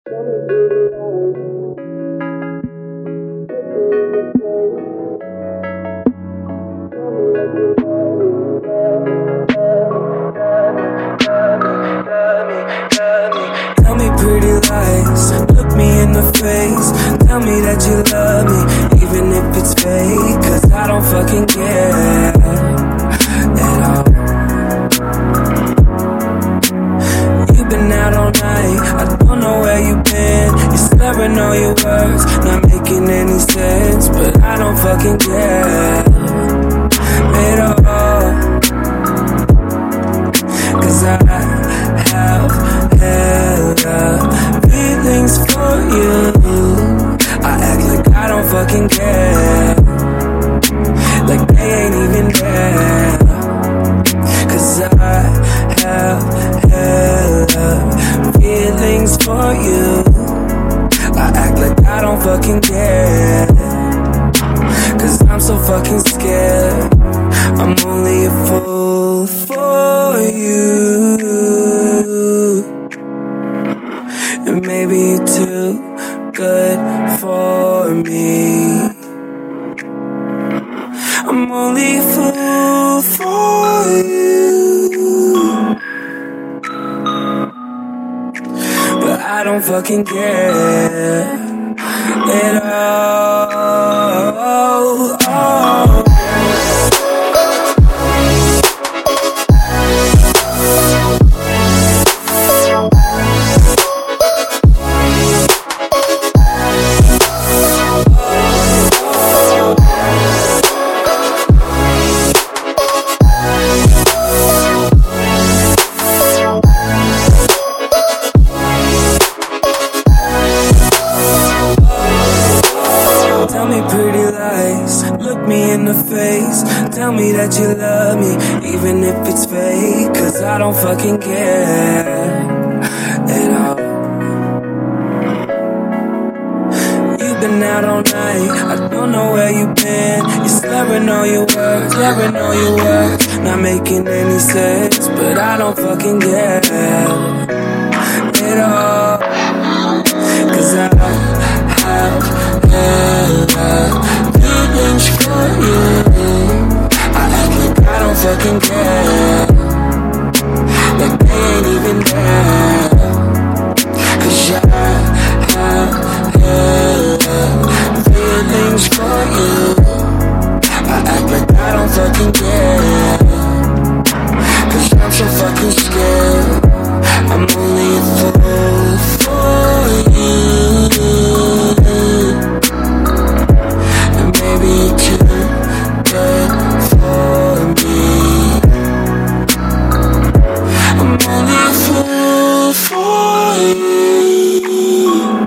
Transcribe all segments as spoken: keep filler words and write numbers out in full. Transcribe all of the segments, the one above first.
Tell me pretty lies, look me in the face. Tell me that you love me, even if it's fake. Cause I don't fucking care at all. You've been out all night, I don't know where you've been. You're slurring all your words, not making any sense. But I don't fucking care at all. Cause I have hella feelings for you. I act like I don't fucking care, like they ain't even there. Cause I have hella feelings for you. I act like I don't fucking care, cause I'm so fucking scared. I'm only a fool for you, and maybe you're too good for me. I'm only a fool for you, but I don't fucking care at all. Oh. Tell me pretty lies, look me in the face. Tell me that you love me, even if it's fake. Cause I don't fucking care at all. You've been out all night, I don't know where you've been. You're slurring all your words, slurring all your words, not making any sense. But I don't fucking care at all. Cause I have hella feelings for you. I act like I don't fucking care, like they ain't even there. Cause I have hella feelings for you. I act like I don't fucking care, cause I'm so fucking scared. I'm only a fool for you, and maybe you're too good for me. I'm only a fool for you,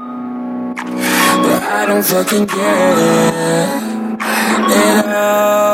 but I don't fucking care at all.